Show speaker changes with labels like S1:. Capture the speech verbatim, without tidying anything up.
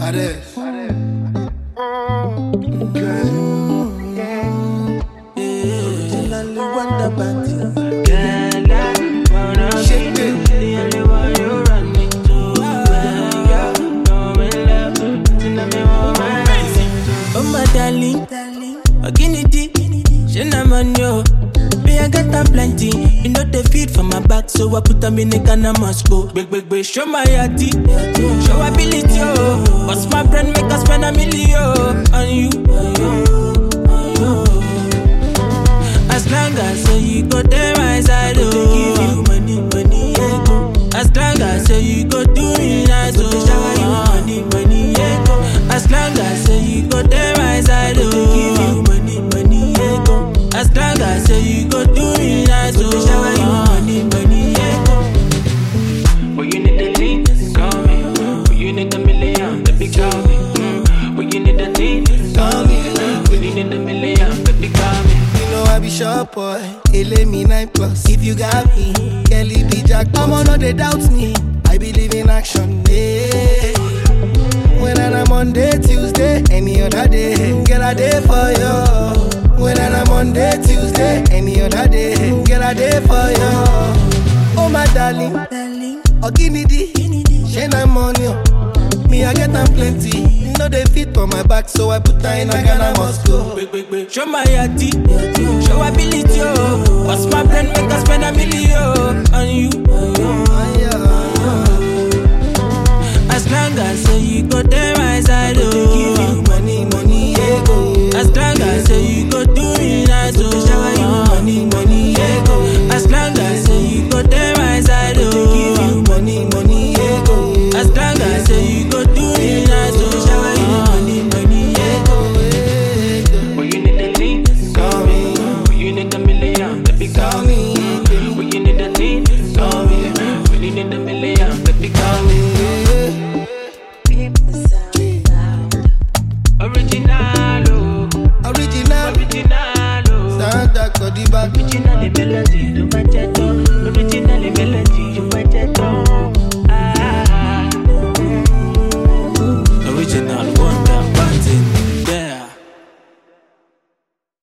S1: Pares.
S2: Originally Wonder Bandy.
S3: Girl, I wanna
S2: Shake
S3: be
S2: it.
S3: the only one you run into. Girl, I'm in love. Tonight me want my eyes into.
S2: Oh my darling, darling, oh guinea dee, she na man yo. Me I get them plenty, you know they feed for my back, so I put them in the Ghana Moscow. Big big big, show my yati, show ability oh. Bust my brain make us spend a million on you. As long as say you go there my side, oh. Give you money, money, yeah, go. As long as say you go do me nice, oh. Shower you money, money, yeah, go. As long as say you go there my side, oh. Give you money, money, yeah, go. As long as say you go do me nice, oh. Shower you money, money, yeah, go.
S3: When you need the lean, call me. When you need a million, baby, call me. Mm. When you need the lean, call me. When you need a million, baby, call me.
S1: You know I be sharp boy, ele me nine plus. If you got me, Kelly be Jack. I'ma know they doubt me. I believe in action, yeah. When I'm Monday, Tuesday, any other day, girl I day for you. When I'm Monday, Tuesday, any other day, girl I day for you. Oh my darling,
S2: Darling,
S1: oh guinea dee, she na money. Me I get them plenty. You know they fit for my back, so I put her in a Ghana Moscow.
S2: big big big, show my yati, show ability oh. Bust my brain make us spend a million on you.
S1: Oh, yeah.
S2: As long as say you go there my side, oh.
S1: Give you money, money, yeah, go.
S2: As long as say you go do me nice, oh. Shower you money, money, yeah, go. As long as say you go there my side, oh.
S1: Give you money, money, yeah, go.
S2: As long as say you go do me nice, oh. Shower you money, money, yeah, go.
S3: When you need the lean, call me. When you need a million, baby, call me. When you need the lean, call me. When you need a million, baby, call me. Original, oh.
S1: Original,
S3: Original, oh.
S1: Santa Codiba.
S3: Original, the melody, don't